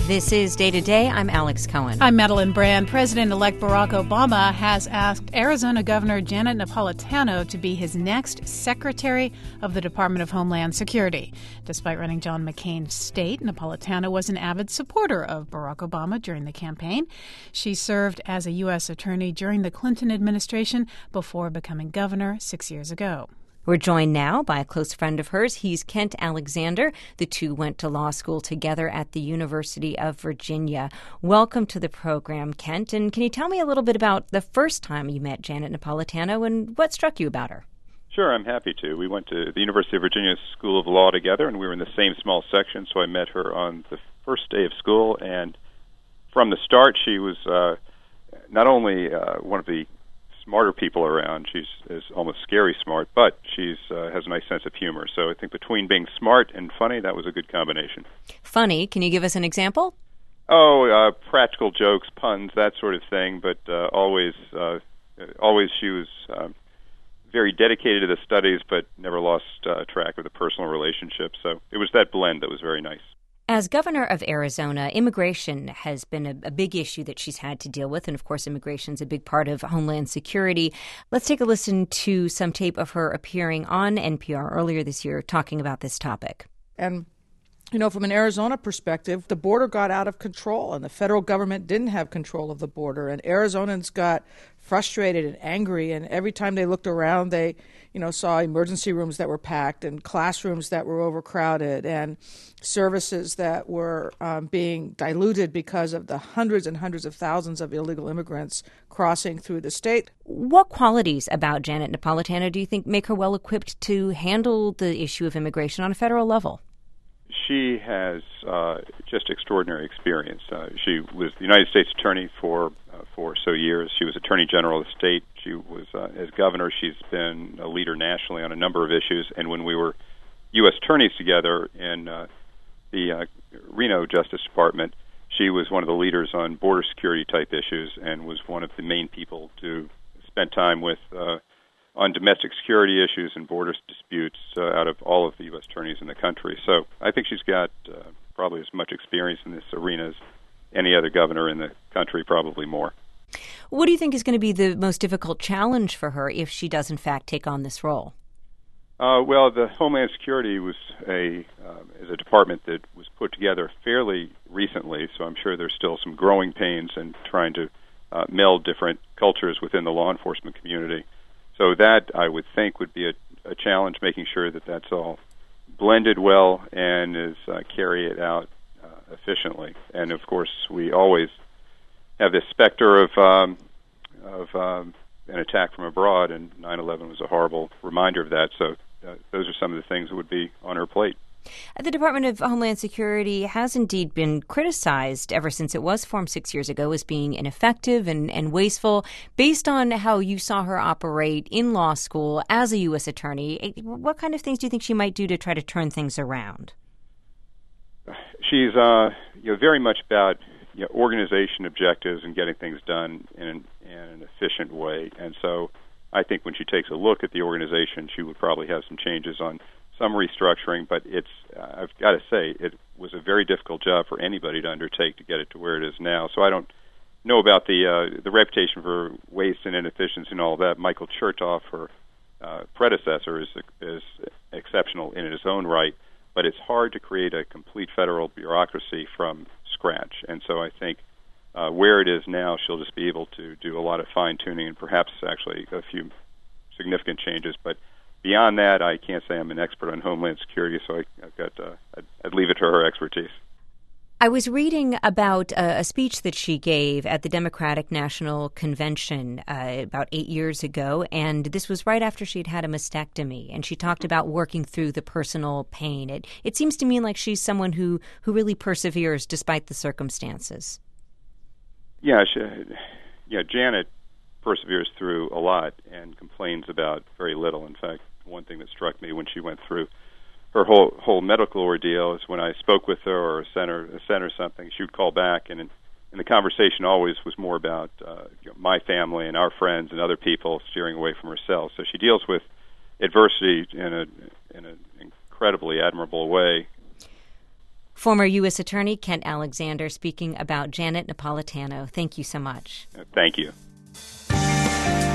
This is Day to Day. I'm Alex Cohen. I'm Madeline Brand. President-elect Barack Obama has asked Arizona Governor Janet Napolitano to be his next Secretary of the Department of Homeland Security. Despite running John McCain's state, Napolitano was an avid supporter of Barack Obama during the campaign. She served as a U.S. attorney during the Clinton administration before becoming governor 6 years ago. We're joined now by a close friend of hers. He's Kent Alexander. The two went to law school together at the University of Virginia. Welcome to the program, Kent. And can you tell me a little bit about the first time you met Janet Napolitano and what struck you about her? Sure, I'm happy to. We went to the University of Virginia School of Law together, and we were in the same small section, so I met her on the first day of school. And from the start, she was not only one of the smarter people around. She's almost scary smart, but she's has a nice sense of humor. So I think between being smart and funny, that was a good combination. Funny? Can you give us an example? Practical jokes, puns, that sort of thing. But always she was very dedicated to the studies, but never lost track of the personal relationships. So it was that blend that was very nice. As governor of Arizona, immigration has been a big issue that she's had to deal with. And, of course, immigration is a big part of Homeland Security. Let's take a listen to some tape of her appearing on NPR earlier this year talking about this topic. And, you know, from an Arizona perspective, the border got out of control and the federal government didn't have control of the border. And Arizonans got frustrated and angry. And every time they looked around, they, saw emergency rooms that were packed and classrooms that were overcrowded and services that were being diluted because of the hundreds and hundreds of thousands of illegal immigrants crossing through the state. What qualities about Janet Napolitano do you think make her well equipped to handle the issue of immigration on a federal level? She has just extraordinary experience. She was the United States Attorney for so years. She was Attorney General of the state. She was, as governor, she's been a leader nationally on a number of issues. And when we were U.S. attorneys together in the Reno Justice Department, she was one of the leaders on border security type issues and was one of the main people to spend time with on domestic security issues and border disputes out of all of the U.S. attorneys in the country. So I think she's got probably as much experience in this arena as any other governor in the country, probably more. What do you think is going to be the most difficult challenge for her if she does, in fact, take on this role? Well, the Homeland Security was is a department that was put together fairly recently, so I'm sure there's still some growing pains in trying to meld different cultures within the law enforcement community. So that, I would think, would be a challenge, making sure that that's all blended well and is carry it out efficiently. And, of course, we always have this specter of an attack from abroad, and 9/11 was a horrible reminder of that. So those are some of the things that would be on her plate. The Department of Homeland Security has indeed been criticized ever since it was formed 6 years ago as being ineffective and wasteful. Based on how you saw her operate in law school as a U.S. attorney, what kind of things do you think she might do to try to turn things around? She's very much about organization objectives and getting things done in an efficient way. And so I think when she takes a look at the organization, she would probably have some changes on some restructuring, but I've got to say, it was a very difficult job for anybody to undertake to get it to where it is now. So I don't know about the reputation for waste and inefficiency and all that. Michael Chertoff, her predecessor, is exceptional in his own right, but it's hard to create a complete federal bureaucracy from scratch. And so I think where it is now, she'll just be able to do a lot of fine-tuning and perhaps actually a few significant changes, but beyond that, I can't say I'm an expert on Homeland Security, so I'd leave it to her expertise. I was reading about a speech that she gave at the Democratic National Convention about 8 years ago, and this was right after she'd had a mastectomy, and she talked about working through the personal pain. It seems to me like she's someone who really perseveres despite the circumstances. Yeah, Janet perseveres through a lot and complains about very little. In fact, one thing that struck me when she went through her whole medical ordeal is when I spoke with her or sent her something, she would call back, and the conversation always was more about my family and our friends and other people, steering away from herself. So she deals with adversity in an incredibly admirable way. Former U.S. Attorney Kent Alexander speaking about Janet Napolitano. Thank you so much. Thank you.